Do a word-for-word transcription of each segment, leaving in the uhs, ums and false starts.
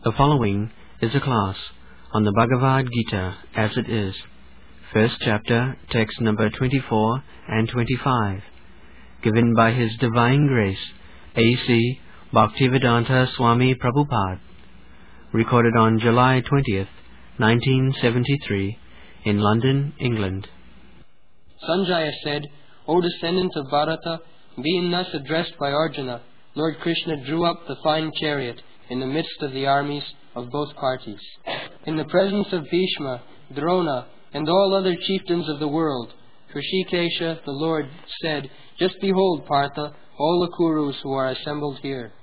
The following is a class on the Bhagavad Gita as it is, first chapter, text number twenty-four and twenty-five, given by His Divine Grace, A C Bhaktivedanta Swami Prabhupada, recorded on July twentieth, nineteen seventy-three, in London, England. Sanjaya said, O descendant of Bharata, being thus addressed by Arjuna, Lord Krishna drew up the fine chariot in the midst of the armies of both parties. In the presence of Bhishma, Drona, and all other chieftains of the world, Hrishikesha, the Lord, said, Just behold, Partha, all the Kurus who are assembled here.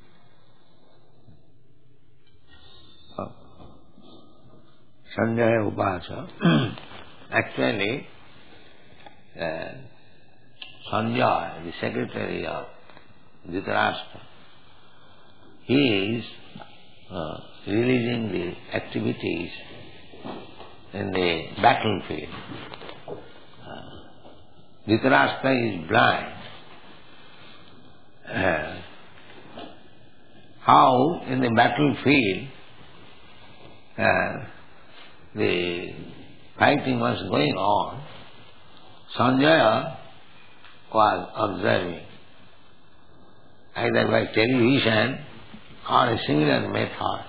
Sanjaya Upasa, actually, uh, Sanjaya, the secretary of Dhritarashtra, he is uh, releasing the activities in the battlefield. Uh, Dhritarashtra is blind. Uh, how in the battlefield uh, the fighting was going on, Sanjaya was observing, either by television or a similar method.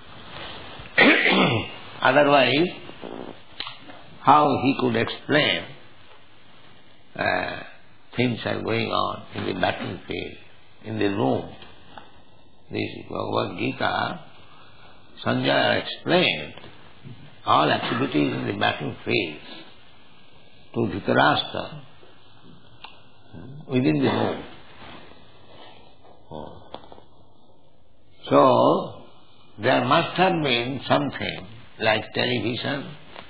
Otherwise, how he could explain uh, things are going on in the battlefield, in the room. This Bhagavad Gita, Sanjaya explained all activities in the battlefield to Dhritarashtra within the room. Oh. So, there must have been something like television,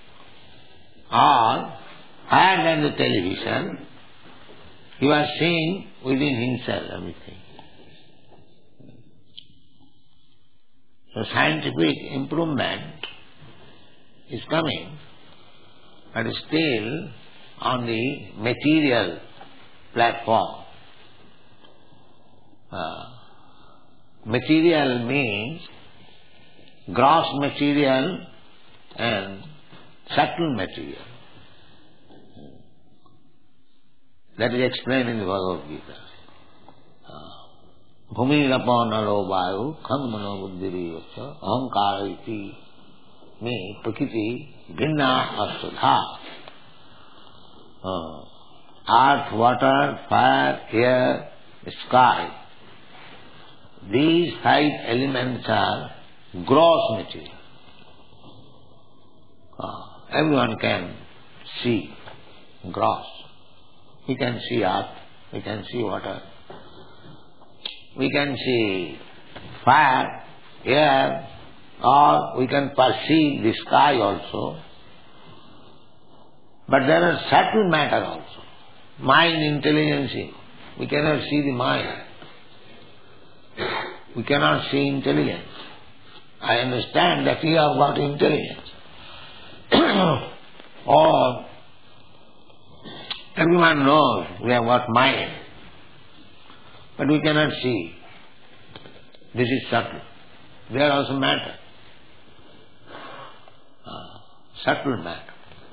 or higher than the television, he was seeing within himself everything. So scientific improvement is coming, but still on the material platform. Uh, material means gross material and subtle material. That is explained in the Bhagavad Gita. Bhumi rapa naro vayu kham mano buddhiri vacha ahankara iti me prakriti bhinna astudha. Earth, water, fire, air, sky. These five elements are gross material. Uh, everyone can see gross. We can see earth, we can see water, we can see fire, air, or we can perceive the sky also. But there are subtle matter also. Mind, intelligence, we cannot see the mind. We cannot see intelligence. I understand that you have got intelligence. Or everyone knows we have got mind. But we cannot see. This is subtle. They are also matter. Uh, subtle matter.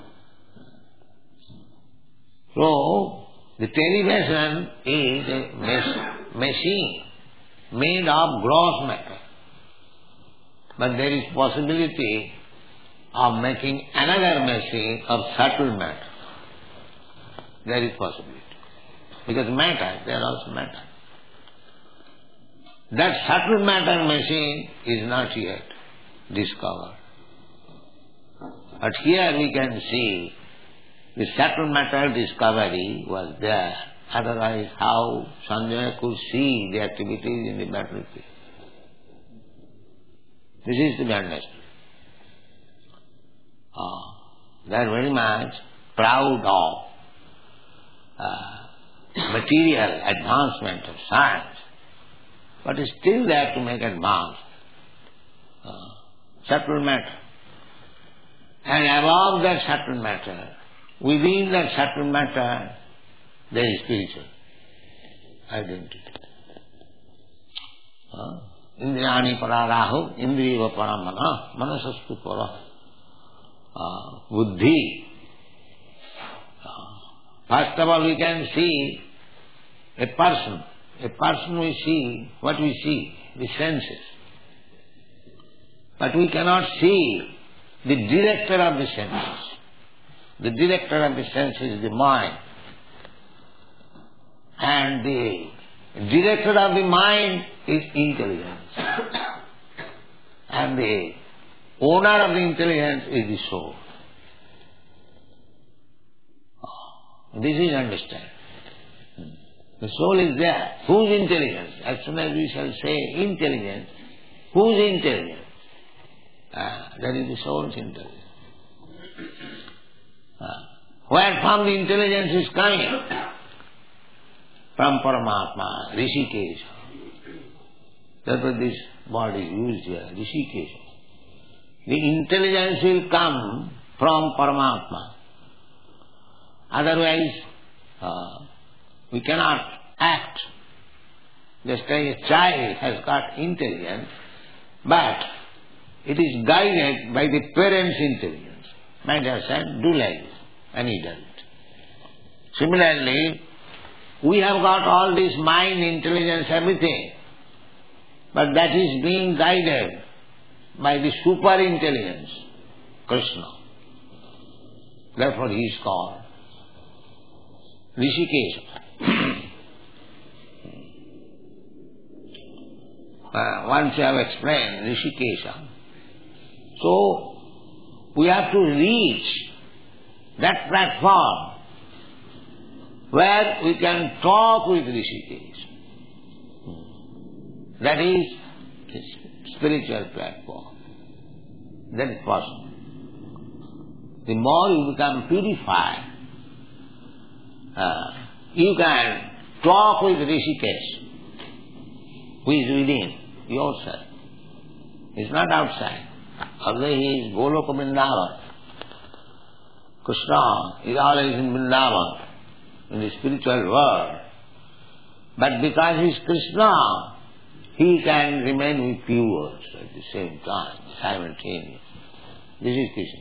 So, the television is a mach- machine made of gross matter. But there is possibility of making another machine of subtle matter. There is possibility. Because matter, there are also matter. That subtle matter machine is not yet discovered. But here we can see the subtle matter discovery was there. Otherwise, how Sanjaya could see the activities in the battlefield? This is to be understood. Oh, they are very much proud of uh, material advancement of science, but still they have to make advance uh, subtle matter. And above that subtle matter, within that subtle matter, there is spiritual identity. Huh? Indriyani para rahu, indriya para mana, manasastu para uh, buddhi. Uh, first of all, we can see a person. A person we see, what we see? The senses. But we cannot see the director of the senses. The director of the senses is the mind. And the director of the mind is intelligence. And the owner of the intelligence is the soul. This is understand. The soul is there. Whose intelligence? As soon as we shall say intelligence, whose intelligence? Ah, that is the soul's intelligence. Ah. Where from the intelligence is coming? From Paramatma, Rishikesha. That's what this body is used here, Rishikesha. The intelligence will come from Paramatma. Otherwise, uh, we cannot act. Just as a child has got intelligence, but it is guided by the parent's intelligence. My dear son, do like this, and he does it. Similarly, we have got all this mind, intelligence, everything, but that is being guided by the super intelligence, Krishna. Therefore he is called Rishikesha. uh, once I have explained Rishikesha. So, we have to reach that platform where we can talk with Rishikesh. That is the spiritual platform. That is possible. The more you become purified, uh, you can talk with Rishikesh, who is within yourself. He is not outside. Although he is Goloka Vrindavan, Krishna is always in Vrindavan, in the spiritual world. But because he is Krishna, he can remain with you at the same time, simultaneously. This is Krishna.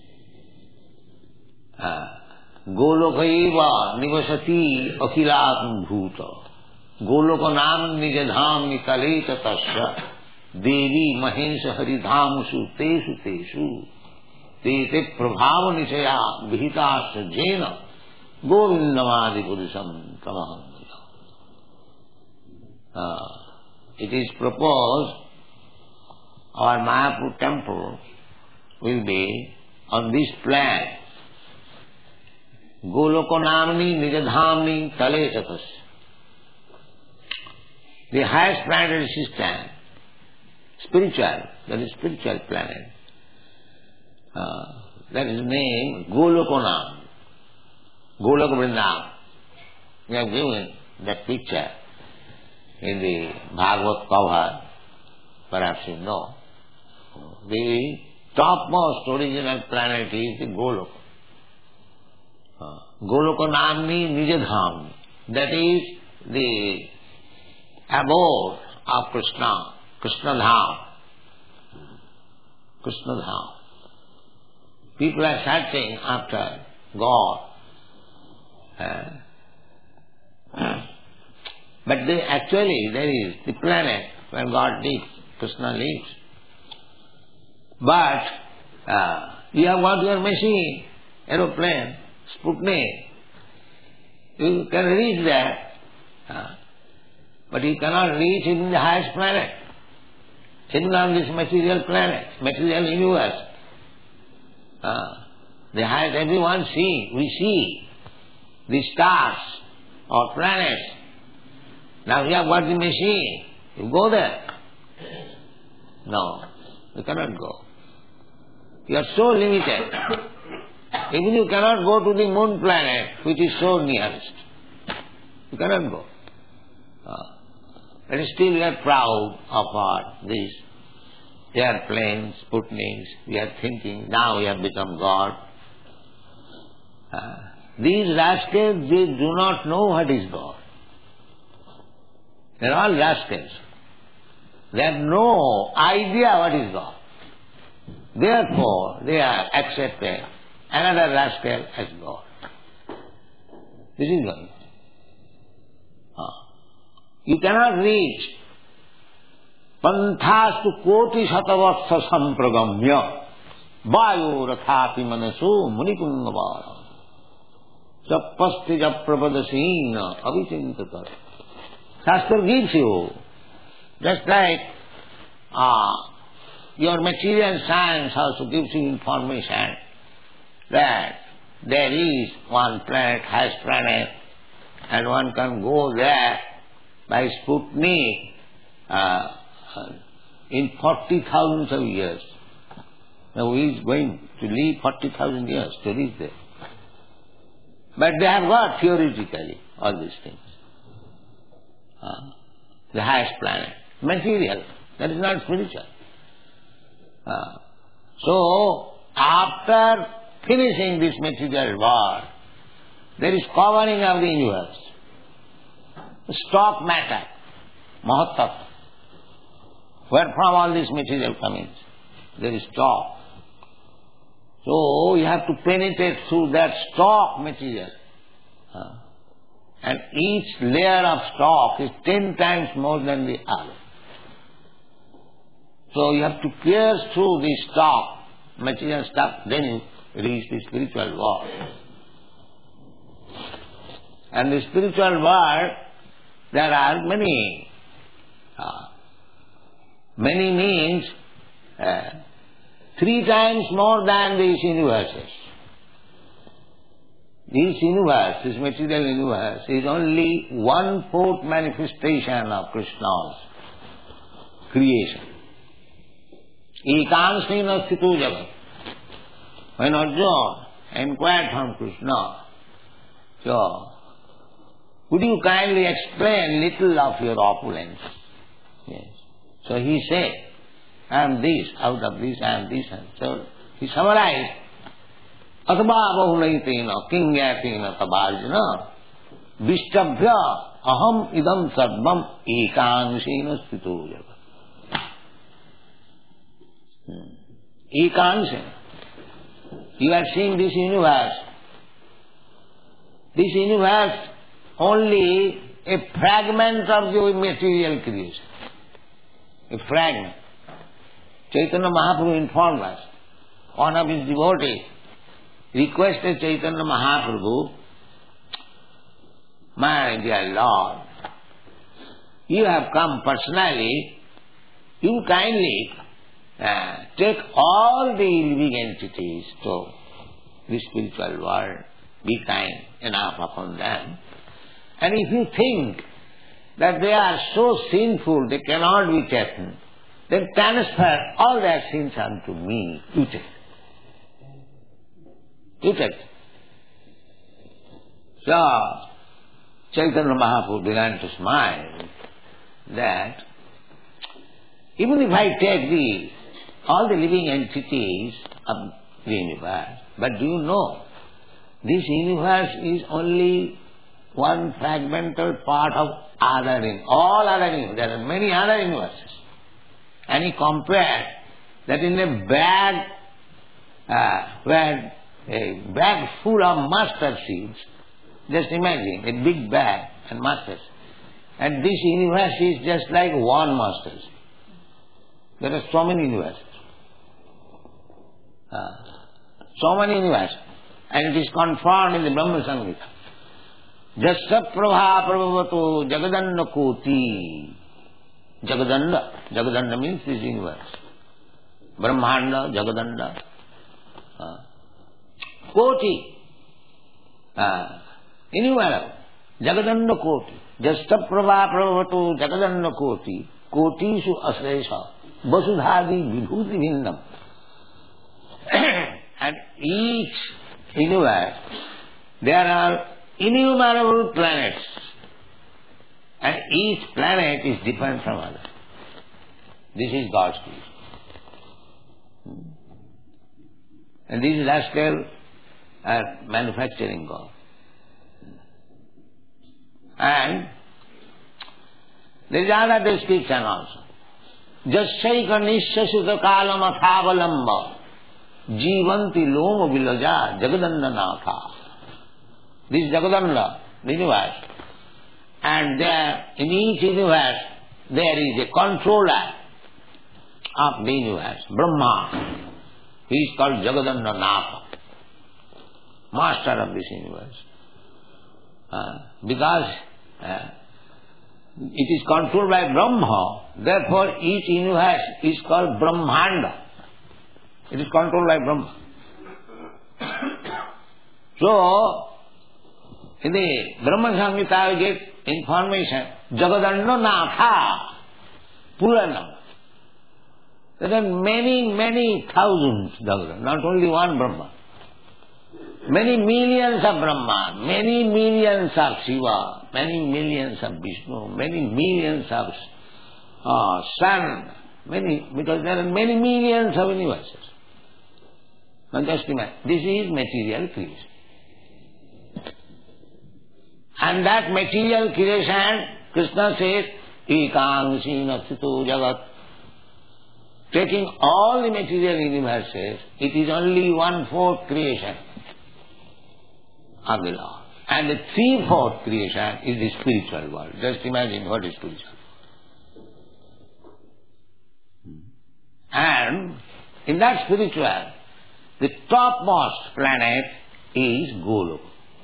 Uh, Golokaiva nivasati akhilatm bhuta. Goloka nam nijadham nikaleta tasya. Devi Mahesha Haridhamusu Tesu Tesu Tete Prabhava Nishaya Vihitasya Jena Govindamadi Purusam Tamaham. It is proposed our Mayapur temple will be on this plan. Golokonamni Nijadhamni Talesatas. The highest planetary system, spiritual, that is spiritual planet. Uh, that is named Golokonam, Goloka Vrindavan. We have given that picture in the Bhagavad cover, perhaps you know. The topmost original planet is the Goloka. Uh, Golokonamni Nijadhamni. That is the abode of Krishna. Krishna Dham. Krishna Dham. People are searching after God. Uh, but they actually, there is the planet where God lives, Krishna lives. But uh, you have got your machine, aeroplane, Sputnik. You can reach there. Uh, but you cannot reach in the highest planet. Sitting on this material planet, material universe. Uh, the highest, everyone see, we see the stars or planets. Now we have got the machine. You go there. No, you cannot go. You are so limited. Even you cannot go to the moon planet, which is so nearest. You cannot go. Uh, but still we are proud of our these airplanes, Sputniks. We are thinking, now we have become God. Uh, these rascals, they do not know what is God. They are all rascals. They have no idea what is God. Therefore, they are accepted another rascal as God. This is going on. You cannot reach Panthastu koti satavatsa sampragamya vayo rathapi manaso munikungavara Japasti japrapadasina avichintatar. Shastra gives you, just like uh, your material science also gives you information that there is one planet, has planet, and one can go there by Sputnik uh, in forty thousand of years. Now he is going to live forty thousand years to reach there. But they have got theoretically all these things. Uh, the highest planet, material, that is not spiritual. Uh, so, after finishing this material world, there is covering of the universe. Stock matter, Mahatat. Where from all this material comes? There is stock. So you have to penetrate through that stock material. Uh, and each layer of stock is ten times more than the other. So you have to pierce through the stock, material stuff, then you reach the spiritual world. And the spiritual world, there are many, uh, many means uh, three times more than these universes. This universe, this material universe, is only one-fourth manifestation of Krishna's creation. Ekansena sthito jagat. When Arjuna inquired from Krishna, so, would you kindly explain little of your opulence? Yes. So he said, I am this, out of this I am this. And so he summarized, Atva bahulaitena kingyatena tabarjana vishtabhya aham idam sarvam ekansena sthito jagat. Ekansena. You are seeing this universe. This universe only a fragment of your material creation. A fragment. Chaitanya Mahaprabhu informed us. One of his devotees requested Chaitanya Mahaprabhu, my dear Lord, you have come personally, you kindly uh, take all the living entities to the spiritual world, be kind enough upon them. And if you think that they are so sinful, they cannot be taken, then transfer all their sins unto me. You take. You take. So, Chaitanya Mahaprabhu began to smile that even if I take the, all the living entities of the universe, but do you know, this universe is only one fragmental part of other in all other universes. There are many other universes. And he compared that in a bag, uh, where a bag full of mustard seeds, just imagine a big bag and mustard. And this universe is just like one mustard seed. There are so many universes. Uh, so many universes. And it is confirmed in the Brahma Samhita. Jasya prabha prabhavato jagadanda koti. Jagadanda. Jagadanda means this universe. Brahmanda, Jagadanda. Uh, koti. Uh, innumerable. Jagadanda koti. Jasya prabha prabhavato jagadanda koti. Kotishu asresha. Vasudhadi vibhuti bhinnam. And each universe, there are innumerable planets. And each planet is different from other. This is God's creation. And these rascals are manufacturing God. And there is another description also. Jasyaika nishya kalam athavalamba jivanti loma vilaja jagadandanatha. This is Jagadanda, the universe. And there, in each universe, there is a controller of the universe, Brahma. He is called Jagadandanatha, master of this universe. Uh, because uh, it is controlled by Brahma, therefore each universe is called Brahmanda. It is controlled by Brahma. So, in the Brahma Samhita we get information, Jagadandanatha, Purana. There are many, many thousands Jagadan, not only one Brahma. Many millions of Brahma, many millions of Shiva, many millions of Vishnu, many millions of uh, Sun, many, because there are many millions of universes. Now just imagine, this is material creation. And that material creation, Krishna says, Ekangshina Sthito Jagat. Taking all the material universes, it is only one-fourth creation of the Lord. And the three-fourth creation is the spiritual world. Just imagine what is spiritual. And in that spiritual, the topmost planet is Goloka.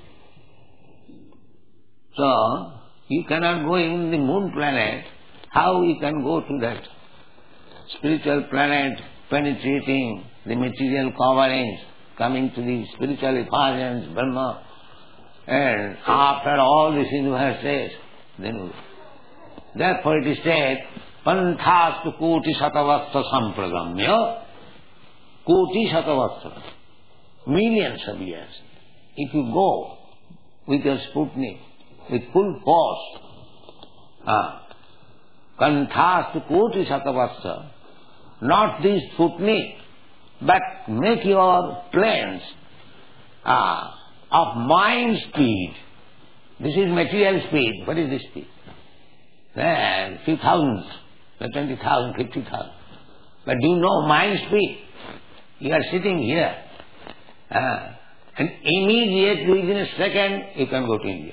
So, you cannot go in the moon planet. How you can go to that spiritual planet, penetrating the material coverings, coming to the spiritual effulgence, Brahma, and after all these universes, then therefore it is said, Panthastu koti satavastra sampragamya, koti satavastra, millions of years. If you go with your Sputnik, with full force, ah, Panthastu koti satavastra, not this Sputnik, but make your planes ah, of mind speed. This is material speed. What is this speed? There, few thousands, twenty thousand, fifty thousand. But do you know mind speed? You are sitting here, uh, and immediately within a second you can go to India.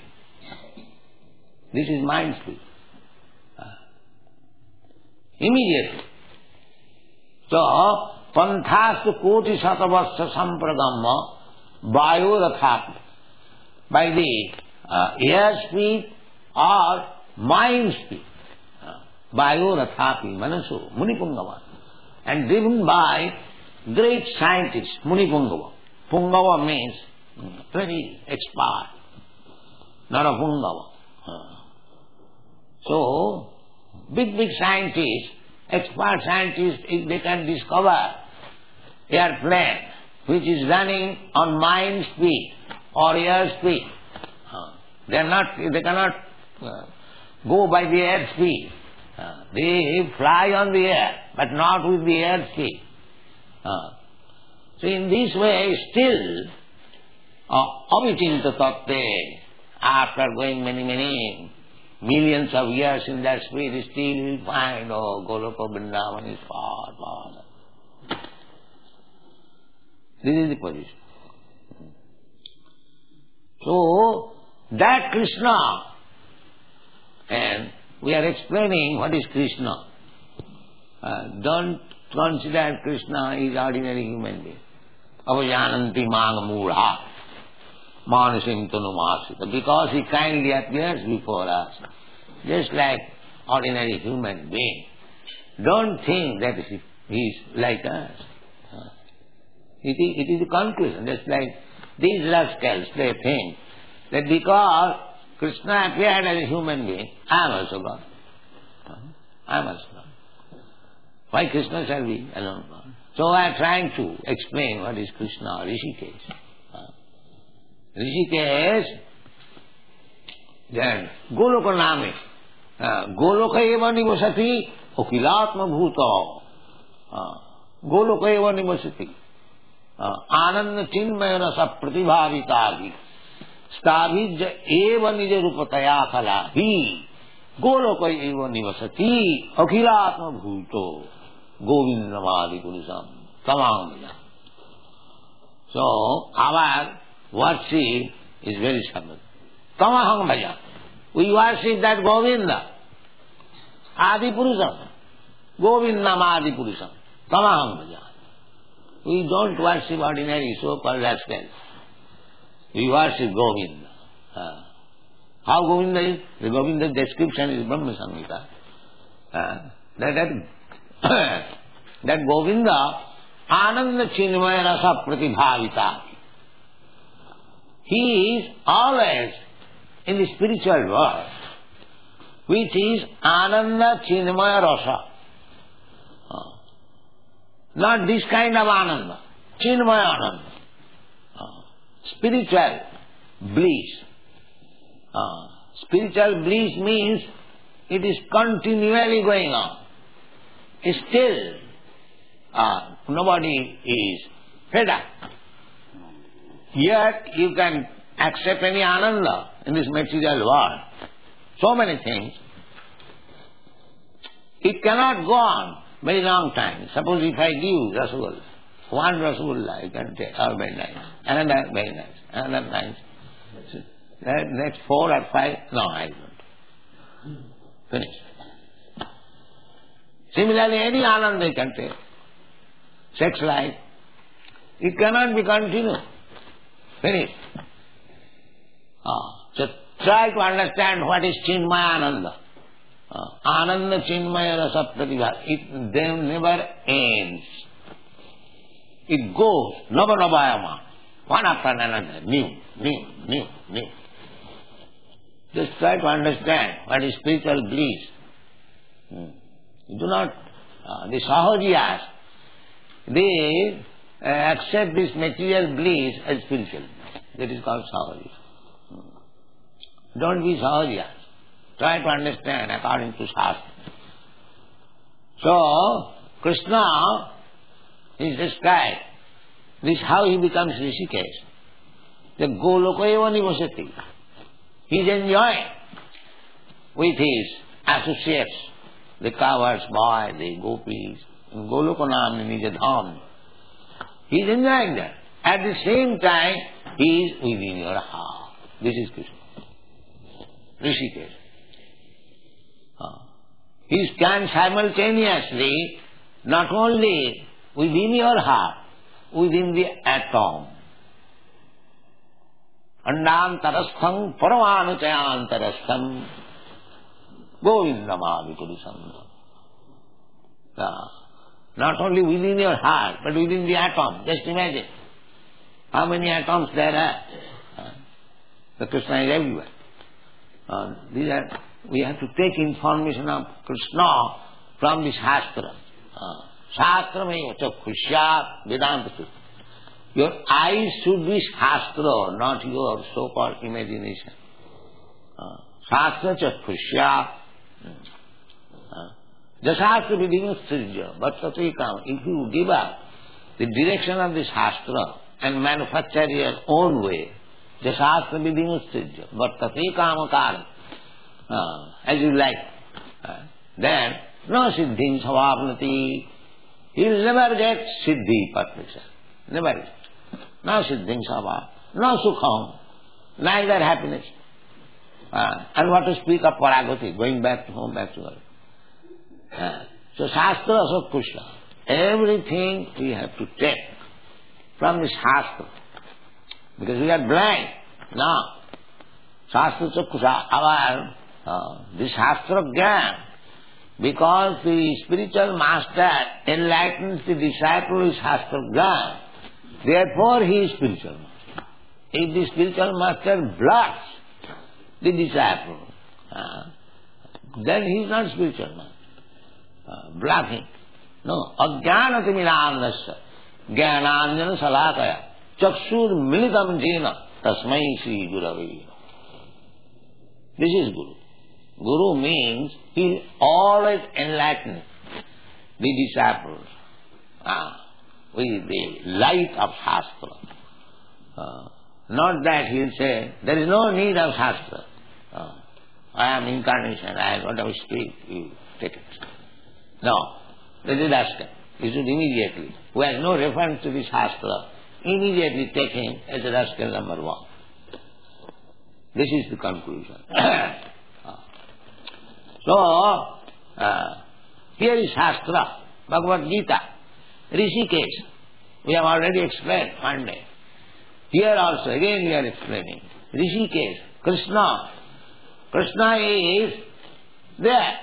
This is mind speed. Uh, immediately. So, Panthastu koti satavasya sampragamma vayorathapi. By the uh, air speed or mind speed. Vayorathapi, manasu, munipungava. And driven by great scientists, munipungava. Pungava means very expert, not a pungava. Uh. So, big, big scientists, expert scientists, if they can discover airplane which is running on mind speed or air speed, uh, they are not, they cannot uh, go by the air speed. Uh, they fly on the air, but not with the air speed. Uh, so in this way, still, uh, avitinta tatte, after going many, many millions of years in that speed, still you will find, oh, Goloka Vrindavan is far, far. This is the position. So, that Krishna, and we are explaining what is Krishna. Uh, don't consider Krishna is ordinary human being. Avajananti manga mudha, manasim tanumasita. Because he kindly appears before us, just like ordinary human being. Don't think that he is like us. It is, it is a conclusion. Just like these rascals, they think that because Krishna appeared as a human being, I am also God. I am also God. Why Krishna shall be alone God? So I am trying to explain what is Krishna, Rishikesh. Rishikesh, then Goloka Name. Goloka eva nivasati okilatma bhuta. Goloka eva nivasati. Ananda chinmaya rasa pratibhavitagi. Stabhijya eva nija rupataya kala. He Goloko eva nivasati akhilatma bhuto govindamadi purusam tamam. So our worship is very simple. Tamaham bhaja. We worship that Govinda, Adi Purusam, Govindam Adi Purusam, Tamaham bhaja. We don't worship ordinary so-called rascals. We worship Govinda. Uh, how Govinda is? The Govinda description is Brahma Samhita. Uh, that, that, that Govinda, Ananda Chinmaya Rasa Pratibhavita. He is always in the spiritual world, which is Ananda Chinmaya Rasa. Uh, not this kind of Ananda, Chinmaya Ananda. Uh, spiritual bliss. Uh, spiritual bliss means it is continually going on. Still, uh, nobody is fed up. Yet you can accept any Ananda in this material world. So many things. It cannot go on very long time. Suppose if I give Rasgulla, one Rasgulla you can take, or very nice, another very nice, another nice. That next four or five, no, I don't. Finish. Similarly, any Ananda you can take. Sex life, it cannot be continued. Finish. Ah, so try to understand what is Chinmaya Ananda. Ah, Ananda Chinmaya Rasa Pratibha. It then never ends. It goes, Nava Navayama, one after another, new, new, new, new. Just try to understand what is spiritual bliss. Hmm. You do not, uh, the Sahajiyas, they uh, accept this material bliss as spiritual. That is called Sahajiya. Hmm. Don't be Sahajiyas. Try to understand according to Shastra. So, Krishna is described. This is how he becomes Rishikesh. The Goloko eva nivasati. He is enjoying with his associates, the cowards boy, the gopis, and Golokanam Nijadham. He is enjoying that. At the same time, he is within your heart. This is Krishna. Rishikesh. Uh, he can simultaneously not only within your heart, within the atom. Andantarastham paramanuchayantarastham govindamadi purusam. Uh, not only within your heart, but within the atom. Just imagine how many atoms there are. Uh, the Krishna is everywhere. Uh, these are, we have to take information of Krishna from the Shastra. Uh, Shastra means Chakshushya Vedanta. Your eyes should be Shastra, not your so-called imagination. Uh, Shastra Chakshushya. Jasastra Vidinusthirja, but Tatrikam. If you give up the direction of the Shastra and manufacture your own way, Jasastra Vidinusthirja, but Tatrikam Karam, uh, as you like, uh, then no Siddhin Savapnati. He'll never get Siddhi perfection. Never get. No Siddhin Savap, no Sukham, neither happiness. Uh, and what to speak of Paragati, going back to home, back to earth. Uh, so Shastra of Krishna, everything we have to take from the Shastra. Because we are blind. Now, Shastra Chakshushya, our, uh, the Shastra Gyan, because the spiritual master enlightens the disciple with Shastra Gyan, therefore he is spiritual master. If the spiritual master blocks the disciple, uh, then he is not spiritual master. Uh, blocking. No. Ajnanati milanasya jnananjana salakaya chakshur militam jena tasmai Sri Gurave. This is Guru. Guru means he will always enlighten the disciples uh, with the light of Shastra. Uh, not that he will say, there is no need of Shastra. Uh, I am incarnation, I have whatever speak, you take it. No, that is rascal. You should immediately, who has no reference to the Shastra, immediately take him as a rascal number one. This is the conclusion. So, uh, here is Shastra, Bhagavad Gita, Rishikesh. We have already explained one day. Here also, again we are explaining. Rishikesh, Krishna. Krishna is there.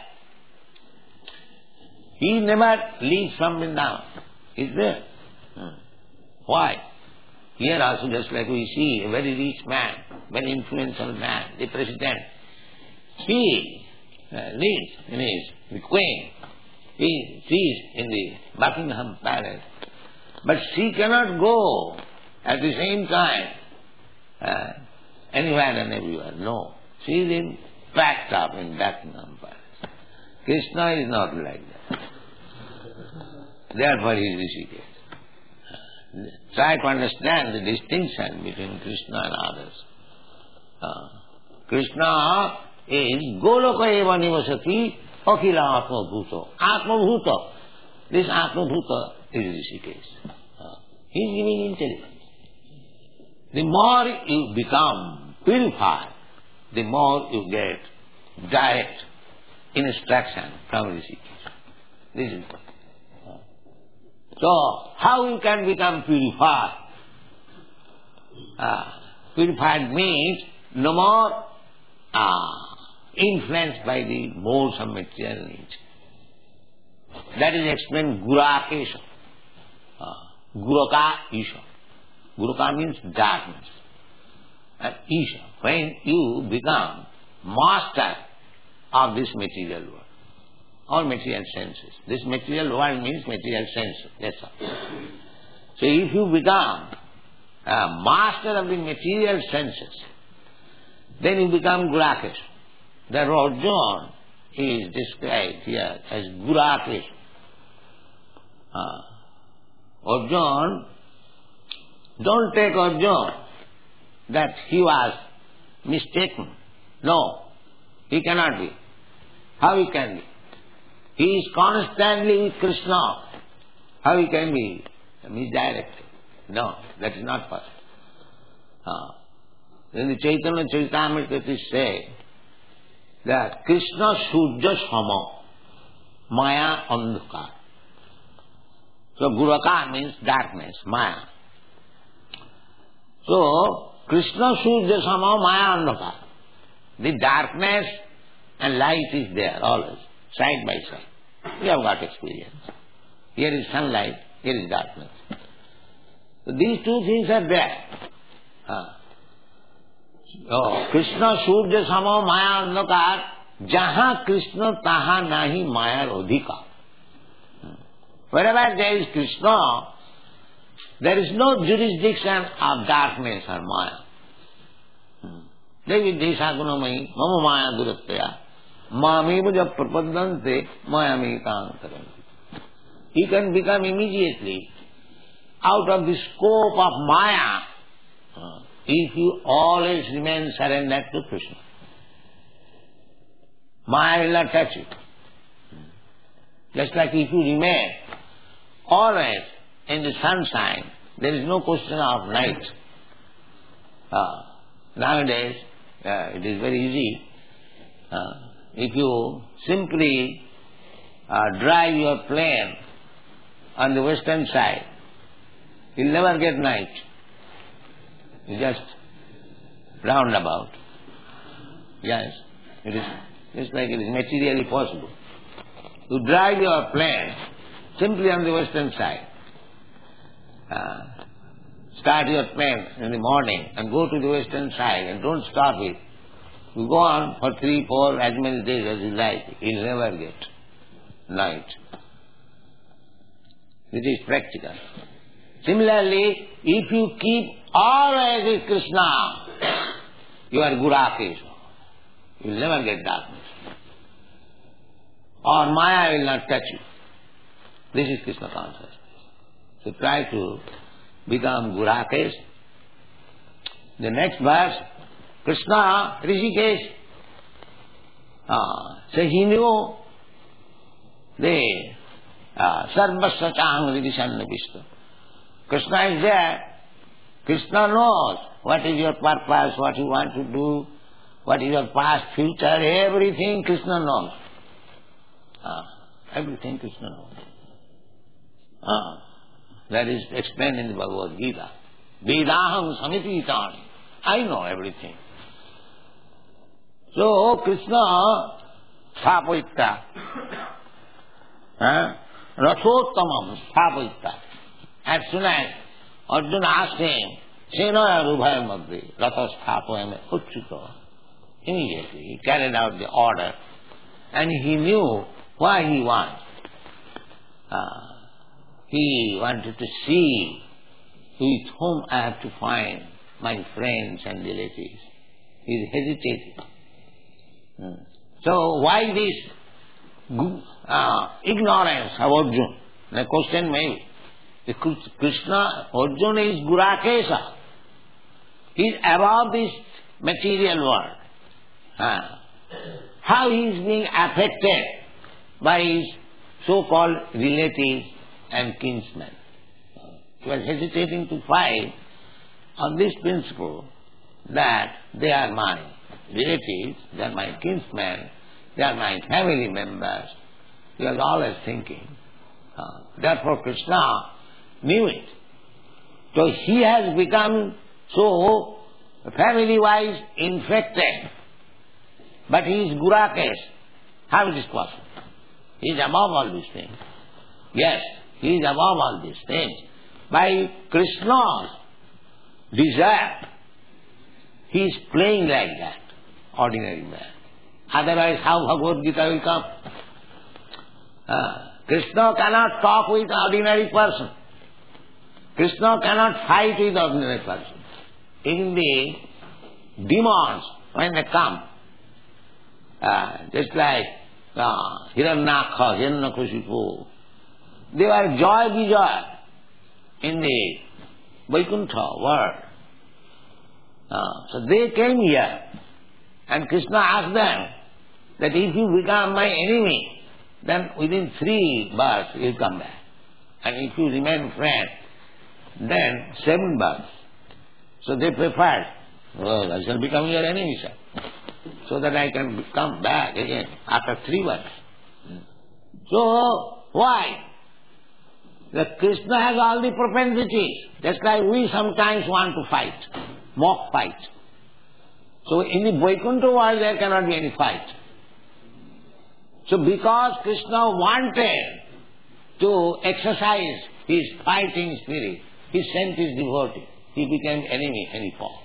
He never leaves from Vrindavan. He is there. Hmm. Why? Here also, just like we see a very rich man, very influential man, the president, he uh, lives in his, the queen, he sees in the Buckingham Palace. But she cannot go at the same time uh, anywhere and everywhere. No. She is in, packed up in Buckingham Palace. Krishna is not like that. Therefore he is Rishikesh. Try to understand the distinction between Krishna and others. Uh, Krishna is Goloka eva nivasati akhila atma bhuto. Atma bhuto. This atma bhuto is Rishikesh. Uh, he is giving intelligence. The more you become purified, the more you get direct instruction from Rishikesh. This is what. So, how you can become purified? Uh, purified means no more uh, influenced by the modes of material nature. That is explained Gurakesha. Uh, Guraka Isha. Guraka means darkness. And Isha, when you become master of this material world. All material senses. This material world means material senses. That's all. So if you become a master of the material senses, then you become Gurakesh. The Arjuna is described here as Gurakesh. Uh, Arjuna, don't take Arjuna that he was mistaken. No, he cannot be. How he can be? He is constantly with Krishna. How he can be misdirected? No, that is not possible. Uh, in the Chaitanya Charitamrita it is said that Krishna Sujya Sama Maya Andhukar. So Guraka means darkness, Maya. So Krishna Sujya Sama Maya Andhukar. The darkness and light is there always, side by side. We have got experience. Here is sunlight, here is darkness. So these two things are there. Uh, oh, Krishna Surya Sama Maya Andhakar, Jaha Krishna Taha Nahi Maya Rodhika. Wherever there is Krishna, there is no jurisdiction of darkness or Maya. Devi Desha Gunamayi, Mama Maya Duratya. Mamiva jab prapadante mayamekam taranti. He can become immediately out of the scope of Maya if you always remain surrendered to Krishna. Maya will not touch you. Just like if you remain always in the sunshine, there is no question of night. Uh, nowadays, uh, it is very easy. Uh, If you simply uh, drive your plane on the western side, you'll never get night. You just roundabout. Yes, it is just like it is materially possible. You drive your plane simply on the western side. Uh, start your plane in the morning and go to the western side and don't stop it. You go on for three, four, as many days as you like, you'll never get night. It is practical. Similarly, if you keep always with Krishna, you are Gurakesh. You will never get darkness. Or Maya will not touch you. This is Krishna consciousness. So try to become Gurakesh. The next verse, Krishna, Rishikesh. Uh, so he knew the Sarvasya Changri Sannavishta. Krishna is there. Krishna knows what is your purpose, what you want to do, what is your past, future, everything Krishna knows. Uh, everything Krishna knows. Uh, that is explained in the Bhagavad Gita. Vedaham samiti tani. I know everything. So Krishna sthapayitta. Uh, Rathottamam sthapayitta. As soon as Arjuna asked him, Senaya Rubhaya Madhya, Ratha Sthapayame Uchchito. Immediately he carried out the order and he knew why he wants. Uh, he wanted to see with whom I have to find my friends and relatives. He is hesitating. Hmm. So why this uh, ignorance of Arjuna? The question may be, the Krishna, Arjuna is Gurakesa. He is above this material world. Uh, how he is being affected by his so-called relatives and kinsmen. He was hesitating to fight on this principle that they are my relatives, they are my kinsmen, they are my family members. He was always thinking. Uh, therefore Krishna knew it. So he has become so family-wise infected. But he is Gurakes. How it is possible? He is above all these things. Yes, he is above all these things. By Krishna's desire, he is playing like that, ordinary man. Otherwise, how Bhagavad Gita will come? Uh, Krishna cannot talk with ordinary person. Krishna cannot fight with ordinary person. Even the demons, when they come, uh, just like uh, Hiranyakha, Hiranyakashipu, they were joy vijoy in the Vaikuntha world. Uh, so they came here, and Krishna asked them that if you become my enemy, then within three births you will come back. And if you remain friend, then seven births. So they preferred, well, I shall become your enemy, sir, so that I can come back again after three births. So, why? That Krishna has all the propensities, just like we sometimes want to fight, mock fight. So in the Vaikuntha world there cannot be any fight. So because Krishna wanted to exercise his fighting spirit, he sent his devotee. He became enemy and he fought.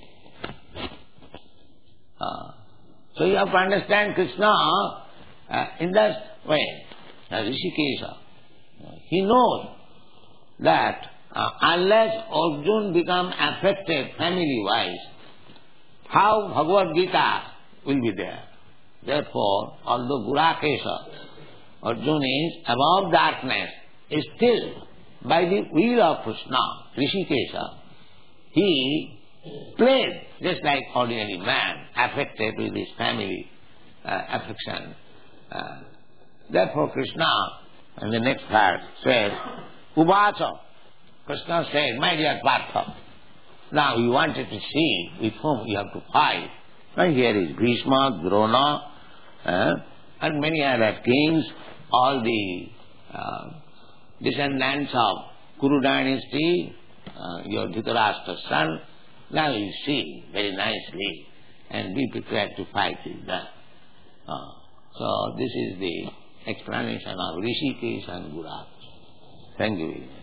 Uh, so you have to understand Krishna uh, in that way. Uh, Rishikesha, uh, he knows that uh, unless Arjuna become affected family-wise, how Bhagavad Gita will be there. Therefore, although Gurakesha, Arjuna is above darkness, is still by the will of Krishna, Rishikesha, he played just like ordinary man, affected with his family uh, affection. Uh, therefore Krishna, in the next verse, says, Uvacha, Krishna said, my dear Partha, now you wanted to see with whom you have to fight. Now here is Bhishma, Drona, uh, and many other kings, all the uh, descendants of Kuru dynasty, uh, your Dhritarashtra's son. Now you see very nicely and be prepared to fight with them. Uh, so this is the explanation of Rishikesh and Gurak. Thank you.